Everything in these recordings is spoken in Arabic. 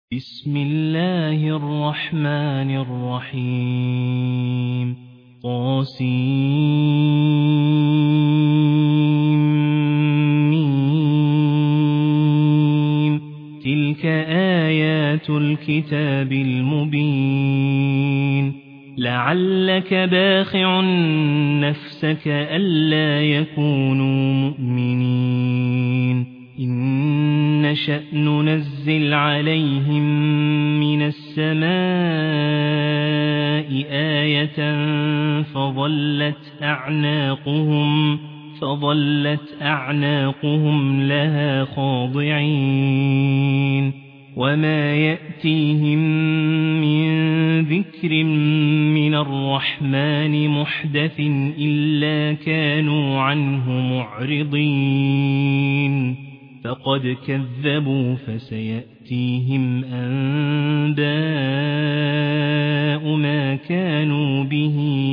بسم الله الرحمن الرحيم طاسيم تلك آيات الكتاب المبين لعلك باخع نفسك ألا يكونوا مؤمنين إن نشأ ننزل عليهم من السماء آية فظلت أعناقهم لها خاضعين وما يأتيهم من ذكر من الرحمن محدث إلا كانوا عنه معرضين فقد كذبوا فسيأتيهم أنباء ما كانوا به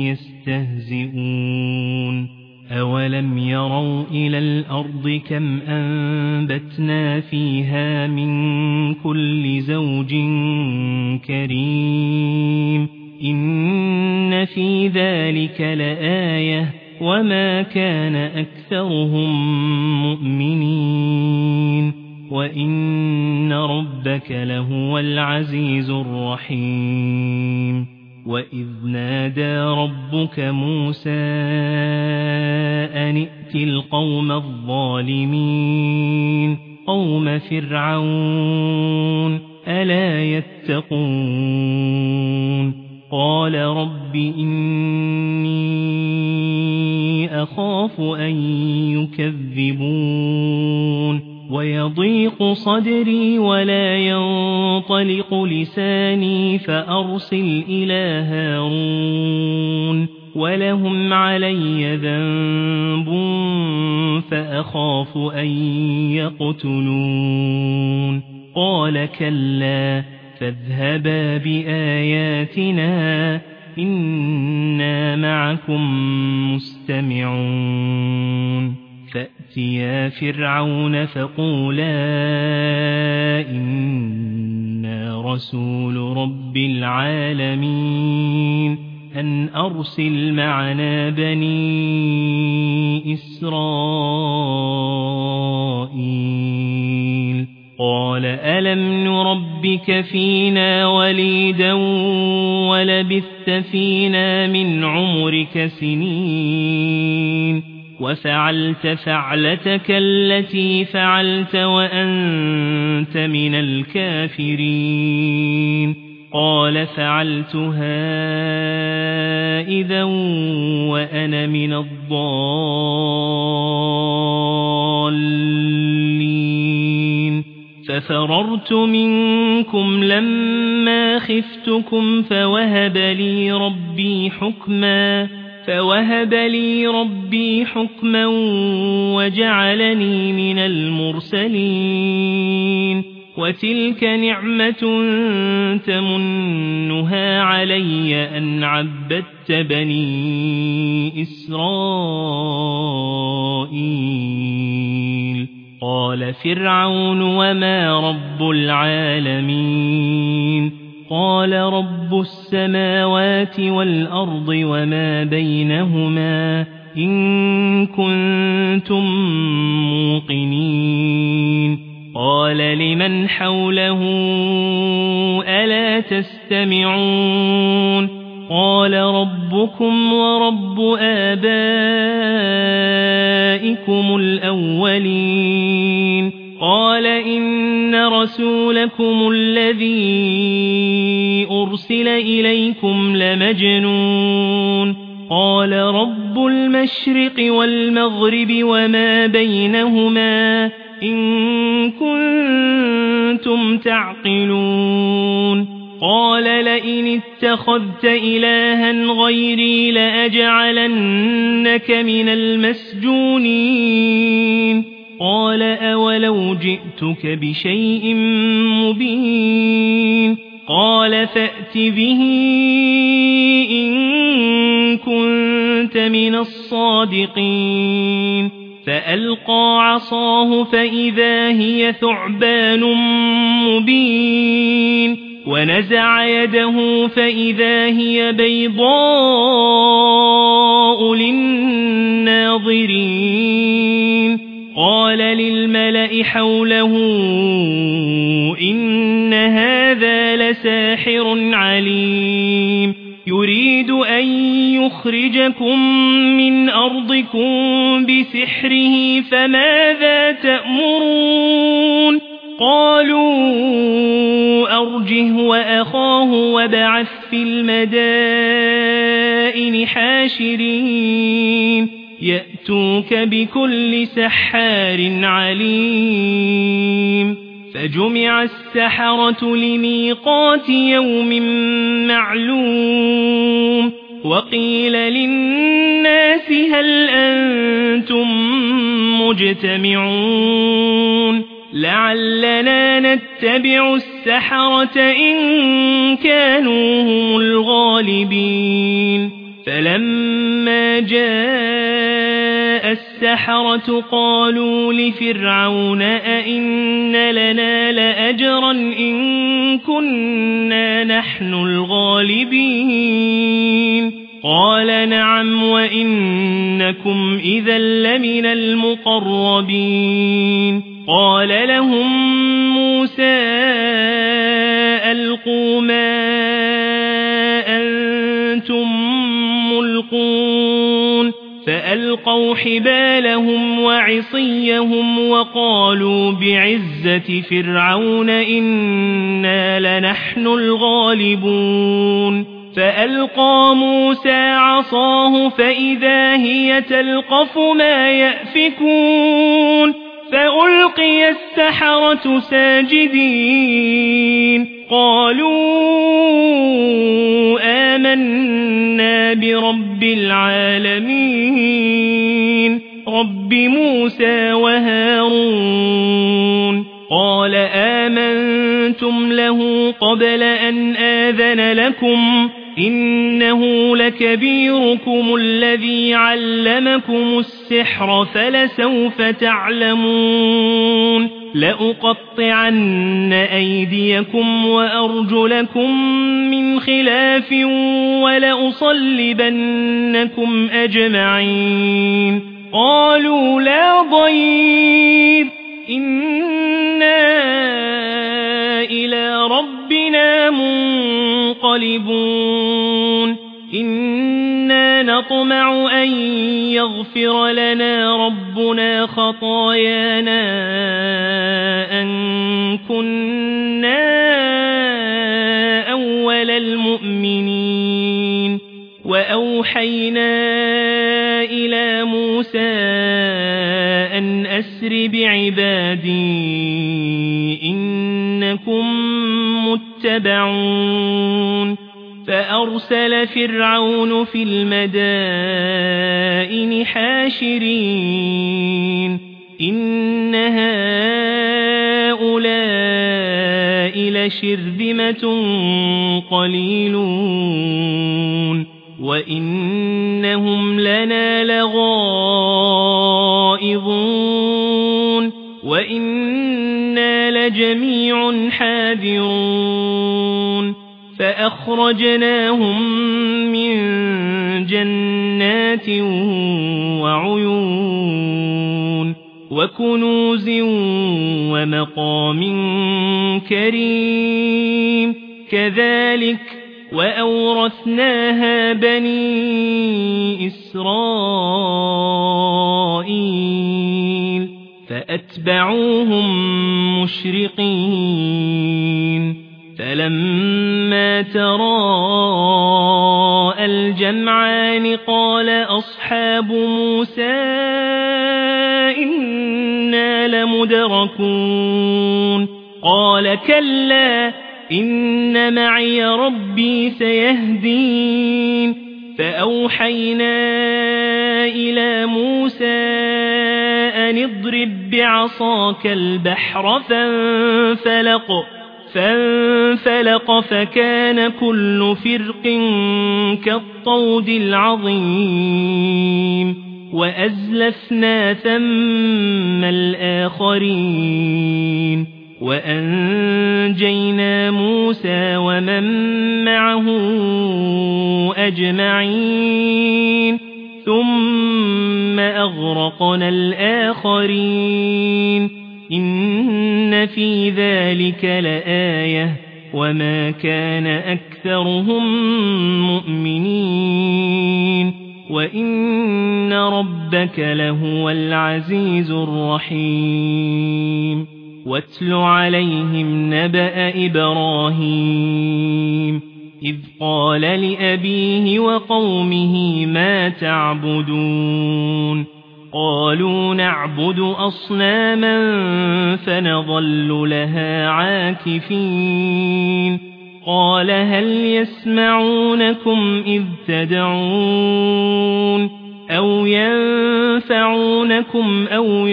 يستهزئون أولم يروا إلى الأرض كم أنبتنا فيها من كل زوج كريم إن في ذلك لآية وما كان أكثرهم مؤمنين وإن ربك لهو العزيز الرحيم وإذ نادى ربك موسى أن ائت القوم الظالمين قوم فرعون ألا يتقون قال رب إني أخاف أن يكذبون ويضيق صدري ولا ينطلق لساني فأرسل إلى هارون ولهم علي ذنب فأخاف أن يقتلون قال كلا فاذهبا بآياتنا إنا معكم مستمعون فأتيا فرعون فقولا إنا رسول رب العالمين أن أرسل معنا بني إسرائيل قال ألم نربك فينا وليدا ولبثت فينا من عمرك سنين وفعلت فعلتك التي فعلت وأنت من الكافرين قال فعلتها إذا وأنا من الضالين ففررت منكم لما خفتكم فوهب لي ربي حكما وجعلني من المرسلين وتلك نعمة تمنها علي أن عبدت بني إسرائيل قال فرعون وما رب العالمين قال رب السماوات والأرض وما بينهما إن كنتم موقنين قال لمن حوله ألا تستمعون قال ربكم ورب آبائكم الأولين قال إن رسولكم الذي أرسل إليكم لمجنون قال رب المشرق والمغرب وما بينهما إن كنتم تعقلون قال لئن اتخذت إلها غيري لأجعلنك من المسجونين قال أولو جئتك بشيء مبين قال فأت به إن كنت من الصادقين فألقى عصاه فإذا هي ثعبان مبين ونزع يده فإذا هي بيضاء للناظرين قال للملأ حوله إن هذا لساحر عليم يريد أن يخرجكم من أرضكم بسحره فماذا تأمرون قالوا أرجه وأخاه وابعث في المدائن حاشرين يأتوك بكل سحار عليم فجمع السحرة لميقات يوم معلوم وقيل للناس هل أنتم مجتمعون لعلنا نتبع السحرة إن كانوا هم الغالبين فلما جاء السحرة قالوا لفرعون أئن لنا لأجرا إن كنا نحن الغالبين قال نعم وإنكم إذا لمن المقربين قال لهم موسى ألقوا ما أنتم ملقون فألقوا حبالهم وعصيهم وقالوا بعزة فرعون إنا لنحن الغالبون فألقى موسى عصاه فإذا هي تلقف ما يأفكون فألقي السحرة ساجدين قالوا آمنا برب العالمين رب موسى وهارون قال آمنتم له قبل أن آذن لكم إنه لكبيركم الذي علمكم السحر فلسوف تعلمون لأقطعن أيديكم وأرجلكم من خلاف ولأصلبنكم أجمعين قالوا لا ضير إنا إلى ربنا منقلبون إنا نطمع أن يغفر لنا ربنا خطايانا أن كنا أول المؤمنين وأوحينا إلى موسى أن أسر بعبادي إنكم متبعون فأرسل فرعون في المدائن حاشرين إن هؤلاء لشرذمة قليلون وإنهم لنا لغائظون وإنا لجميع حاذرون فأخرجناهم من جنات وعيون وكنوز ومقام كريم كذلك وأورثناها بني إسرائيل فأتبعوهم مشرقين فلما تراءى الجمعان قال أصحاب موسى إنا لمدركون قال كلا إن معي ربي سيهدين فأوحينا إلى موسى أن اضرب بعصاك البحر فانفلق فكان كل فرق كالطود العظيم وأزلفنا ثم الآخرين وأنجينا موسى ومن معه أجمعين ثم أغرقنا الآخرين إن في ذلك لآية وما كان أكثرهم مؤمنين وإن ربك لهو العزيز الرحيم واتل عليهم نبأ إبراهيم إذ قال لأبيه وقومه ما تعبدون قالوا نعبد أصناما فنظل لها عاكفين قال هل يسمعونكم إذ تدعون أو ينفعونكم أو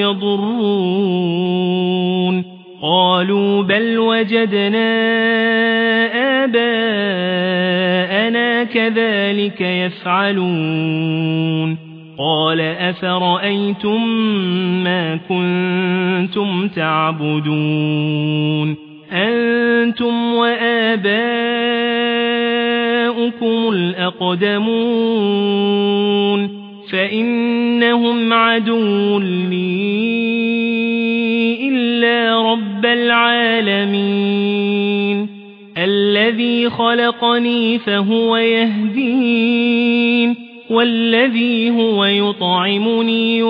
يضرون قالوا بل وجدنا آباءنا كذلك يفعلون قال أفرأيتم ما كنتم تعبدون أنتم وآباؤكم الأقدمون فإنهم عدو لي إلا رب العالمين الذي خلقني فهو يهدين والذي هو يطعمني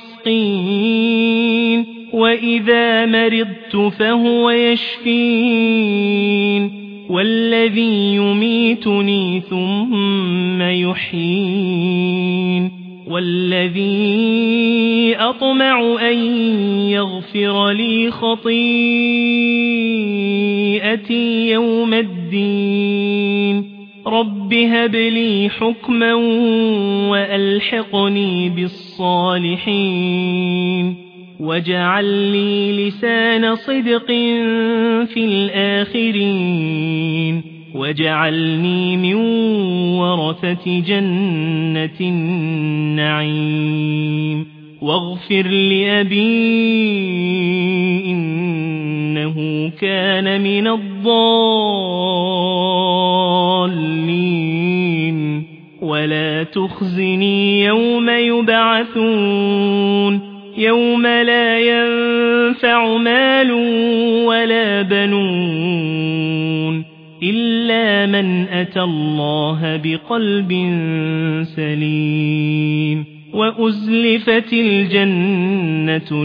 ويسقين وإذا مرضت فهو يشفين والذي يميتني ثم يحيين والذي أطمع أن يغفر لي خطيئتي يوم الدين رب هب لي حكما وألحقني بالصالحين واجعل لي لسان صدق في الآخرين واجعلني من ورثة جنة النعيم واغفر لأبي إنه كان من الضالين ولا تخزني يوم يبعثون يوم لا ينفع مال ولا بنون إلا من أتى الله بقلب سليم وأزلفت الجنة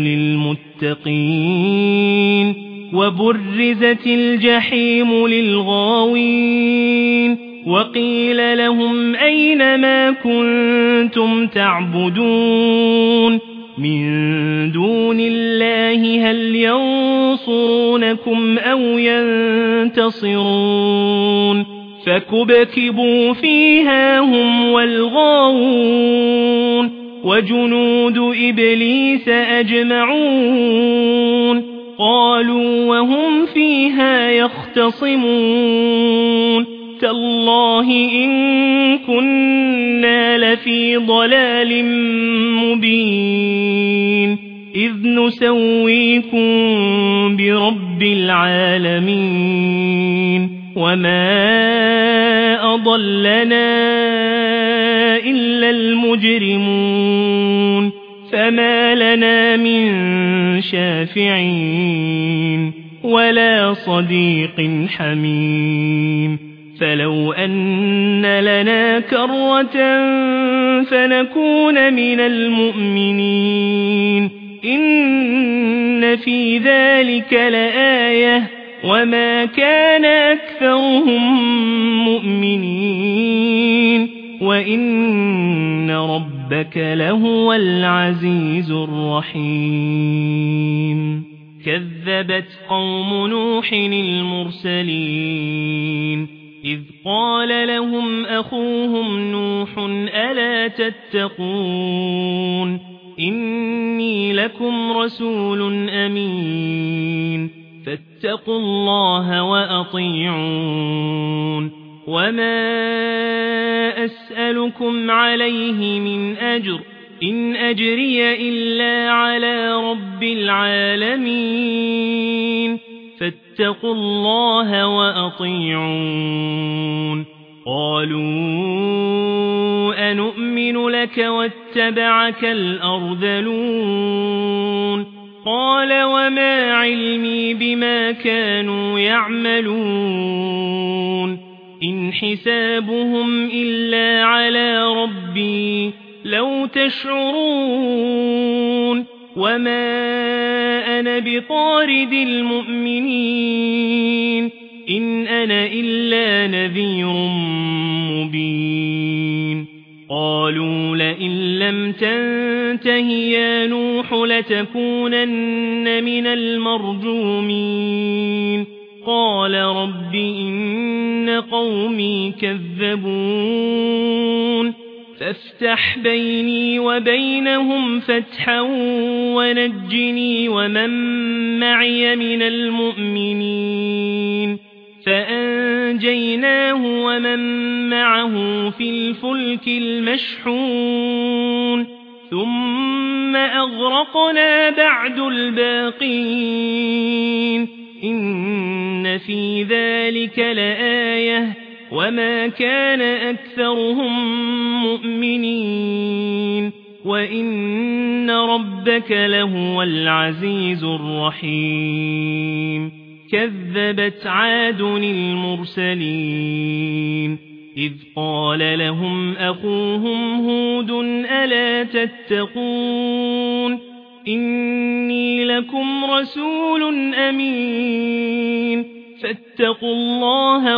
للمتقين وبرزت الجحيم للغاوين وقيل لهم أين ما كنتم تعبدون من دون الله هل ينصرونكم أو ينتصرون فكبكبوا فيها هم والغاوون وجنود إبليس أجمعون قالوا وهم فيها يختصمون تالله إن كنا لفي ضلال مبين إذ نسويكم برب العالمين وما أضلنا إلا المجرمون فما لنا من شافعين ولا صديق حميم فلو أن لنا كرة فنكون من المؤمنين إن في ذلك لآية وما كان أكثرهم مؤمنين وإن ربك لهو العزيز الرحيم كذبت قوم نوح المرسلين إذ قال لهم أخوهم نوح ألا تتقون إني لكم رسول أمين فاتقوا الله وأطيعون وما أسألكم عليه من أجر إن أجري إلا على رب العالمين فاتقوا الله وأطيعون قالوا أنؤمن لك واتبعك الأرذلون قال وما علمي بما كانوا يعملون إن حسابهم إلا على ربي لو تشعرون وما أنا بطارد المؤمنين إن أنا إلا نذير مبين قالوا لئن لم تنته يا نوح لتكونن من المرجومين قال رب إن قومي كذبون فافتح بيني وبينهم فتحا ونجني ومن معي من المؤمنين فأنجيناه ومن معه في الفلك المشحون ثم أغرقنا بعد الباقين إن في ذلك لآية وما كان أكثرهم مؤمنين وإن ربك لهو العزيز الرحيم كذبت عاد المرسلين إذ قال لهم أخوهم هود ألا تتقون إني لكم رسول أمين فاتقوا الله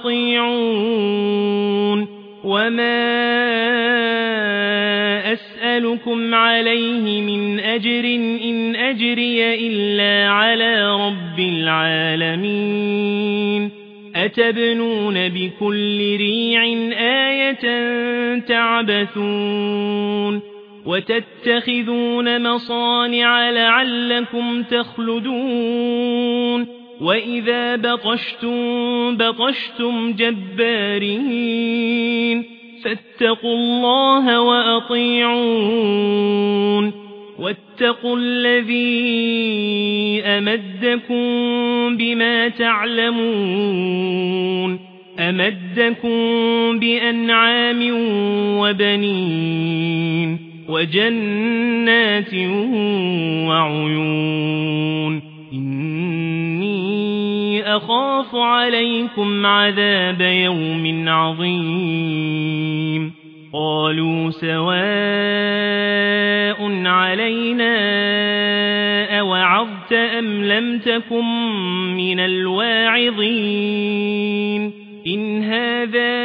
وأطيعون وما أسألكم عليه من أجر إن أجري إلا على رب العالمين أتبنون بكل ريع آية تعبثون وتتخذون مصانع لعلكم تخلدون وإذا بطشتم جبارين فاتقوا الله وأطيعون واتقوا الذي أمدكم بما تعلمون أمدكم بأنعام وبنين وجنات وعيون إني أخاف عليكم عذاب يوم عظيم قالوا سواء علينا أوعظت أم لم تكن من الواعظين إن هذا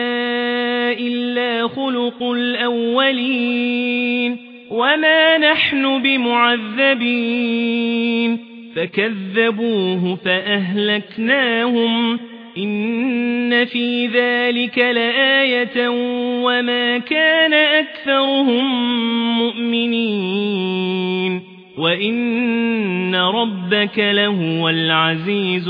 إلا خلق الأولين وما نحن بمعذبين فكذبوه فأهلكناهم إن في ذلك لآية وما كان أكثرهم مؤمنين وإن ربك لهو العزيز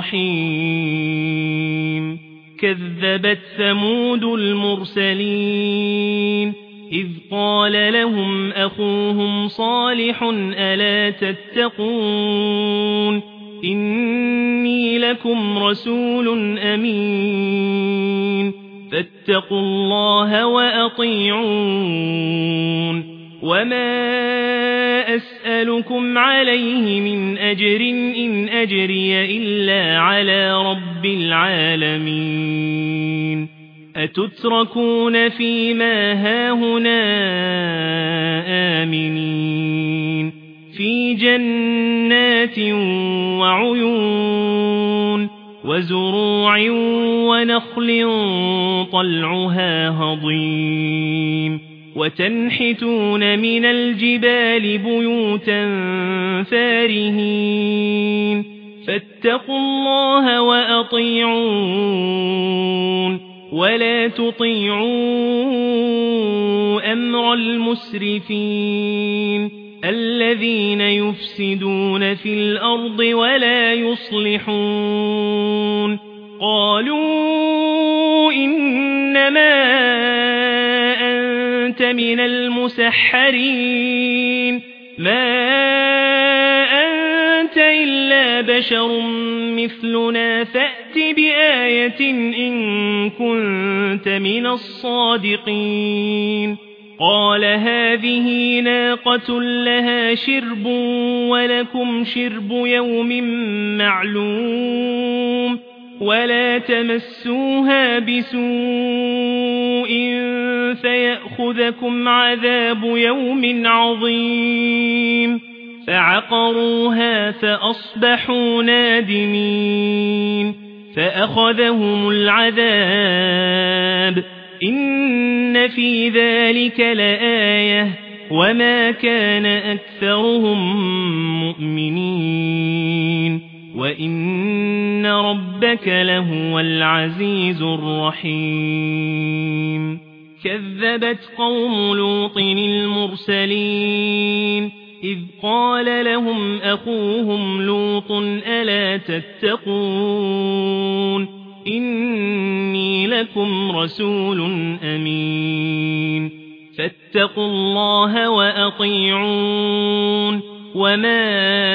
الرحيم كذبت ثمود المرسلين إذ قال لهم أخوهم صالح ألا تتقون إني لكم رسول أمين فاتقوا الله وأطيعون وما أسألكم عليه من أجر إن أجري إلا على رب العالمين أتتركون فيما هاهنا آمنين في جنات وعيون وزروع ونخل طلعها هضيم وتنحتون من الجبال بيوتا فارهين فاتقوا الله وأطيعون ولا تطيعوا أمر المسرفين الذين يفسدون في الأرض ولا يصلحون قالوا إنما أنت من المسحرين ما أنت إلا بشر مثلنا فأت بآية إن كنت من الصادقين قال هذه ناقة لها شرب ولكم شرب يوم معلوم ولا تمسوها بسوء فيأخذكم عذاب يوم عظيم فعقروها فأصبحوا نادمين فأخذهم العذاب إن في ذلك لآية وما كان أكثرهم مؤمنين وإن ربك لهو العزيز الرحيم كذبت قوم لوط المرسلين إذ قال لهم أخوهم لوط ألا تتقون إني لكم رسول أمين فاتقوا الله وأطيعون وما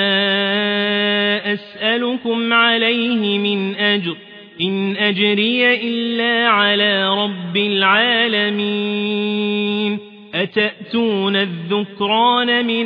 أسألكم عليه من أجر إن أجري إلا على رب العالمين أتأتون الذكران من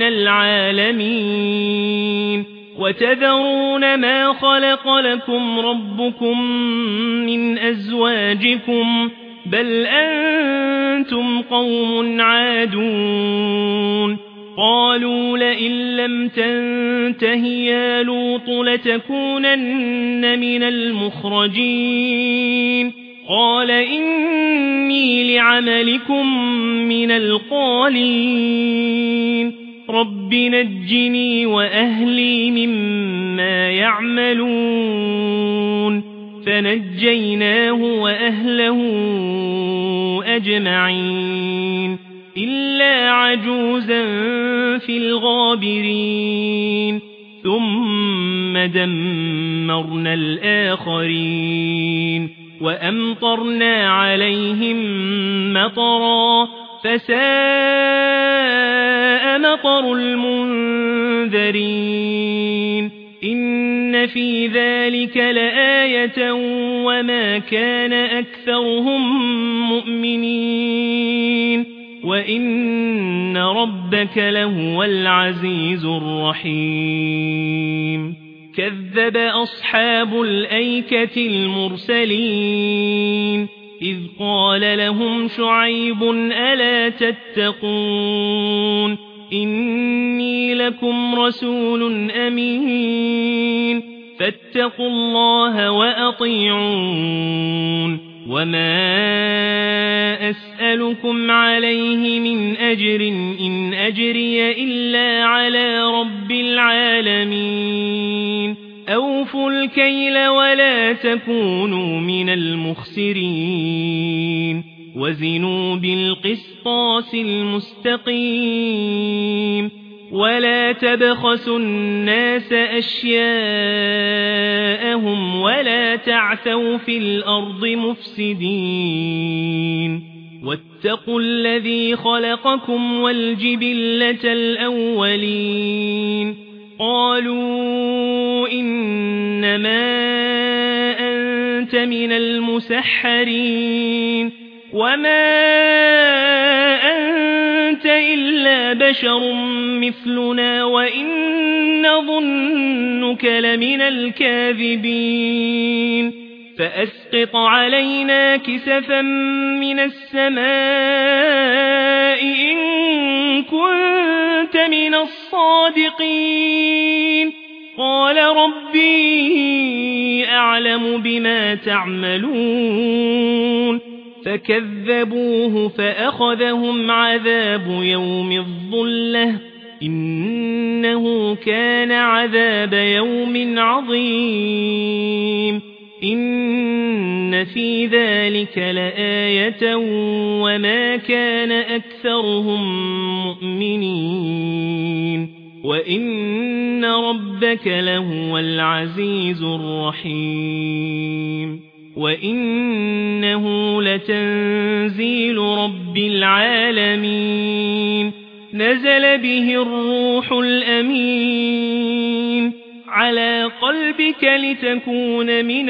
العالمين وتذرون ما خلق لكم ربكم من أزواجكم بل أنتم قوم عادون قالوا لئن لم تنته يا لوط لتكونن من المخرجين قال إني لعملكم من القالين رب نجني وأهلي مما يعملون فنجيناه وأهله أجمعين إلا عجوزا في الغابرين ثم دمرنا الآخرين وأمطرنا عليهم مطرا فساء مطر المنذرين إن في ذلك لآية وما كان أكثرهم مؤمنين وإن ربك لهو العزيز الرحيم كذب أصحاب الأيكة المرسلين إذ قال لهم شعيب ألا تتقون إني لكم رسول أمين فاتقوا الله وأطيعون وما أسألكم عليه من أجر إن أجري إلا على رب العالمين أوفوا الكيل ولا تكونوا من المخسرين وزنوا بالقسطاس المستقيم ولا تبخسوا الناس أشياءهم ولا تعثوا في الأرض مفسدين واتقوا الذي خلقكم والجبلة الأولين قالوا إنما أنت من المسحرين وما أنت إلا بشر مثلنا وإن نظنك لمن الكاذبين فأسقط علينا كسفا من السماء إن كنت من الصادقين قال ربي أعلم بما تعملون فكذبوه فأخذهم عذاب يوم الظلة إنه كان عذاب يوم عظيم إن في ذلك لآية وما كان أكثرهم مؤمنين وإن ربك لهو العزيز الرحيم وإنه لتنزيل رب العالمين نزل به الروح الأمين على قلبك لتكون من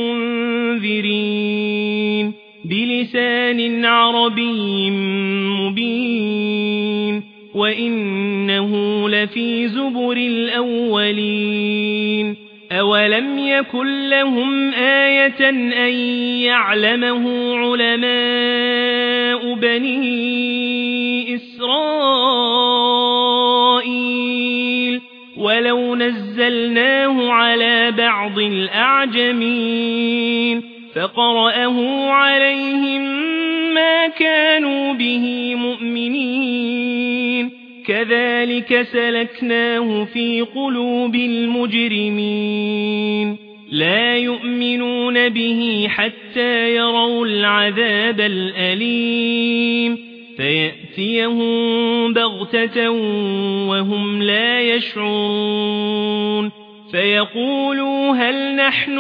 المنذرين بلسان عربي مبين وإنه لفي زبر الأولين أولم يكن لهم آية أن يعلمه علماء بني إسرائيل ولو نزلناه على بعض الأعجمين فقرأه عليهم ما كانوا به مؤمنين كذلك سلكناه في قلوب المجرمين لا يؤمنون به حتى يروا العذاب الأليم فيأتيهم بغتة وهم لا يشعرون فيقولوا هل نحن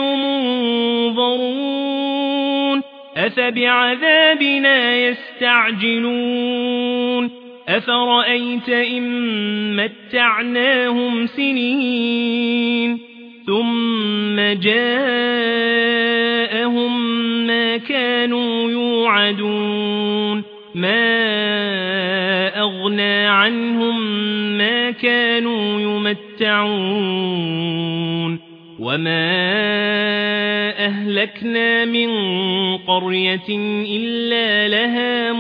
منظرون أفبعذابنا يستعجلون أفرأيت إن متعناهم سنين ثم جاءهم ما كانوا يوعدون ما أغنى عنهم ما كانوا يمتعون وما أهلكنا من قرية إلا لها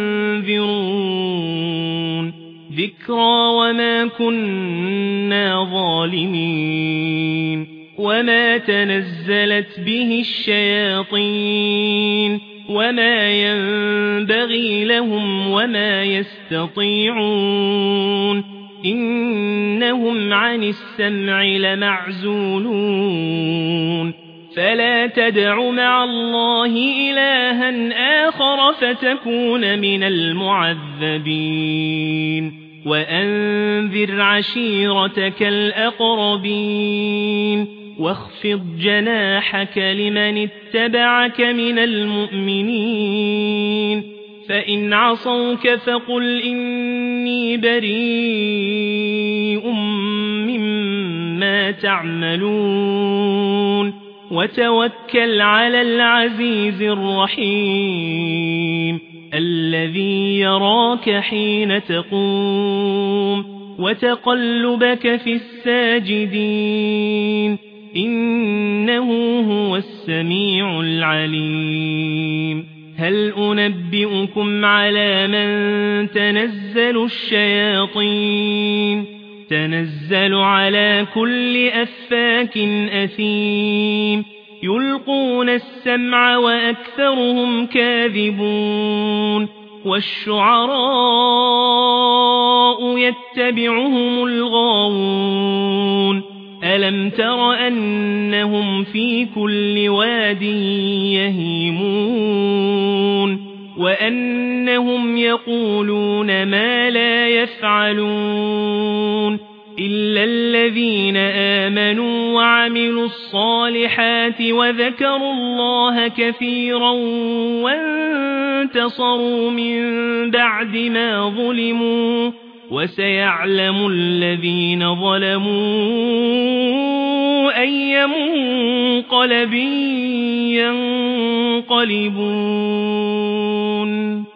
منذرون ذكرى وما كنا ظالمين وما تنزلت به الشياطين وما ينبغي لهم وما يستطيعون إنهم عن السمع لمعزولون فلا تدع مع الله إلها آخر فتكون من المعذبين وأنذر عشيرتك الأقربين واخفض جناحك لمن اتبعك من المؤمنين فإن عصوك فقل إني بريء مما تعملون وتوكل على العزيز الرحيم الذي يراك حين تقوم وتقلبك في الساجدين إنه هو السميع العليم هل أنبئكم على من تنزل الشياطين تنزل على كل أفاك أثيم يلقون السمع وأكثرهم كاذبون والشعراء يتبعهم الغاوون ألم تر أنهم في كل واد يهيمون وأنهم يقولون ما لا يفعلون إلا الذين آمنوا وعملوا الصالحات وذكروا الله كثيرا وانتصروا من بعد ما ظلموا وسيعلم الذين ظلموا أي منقلب ينقلبون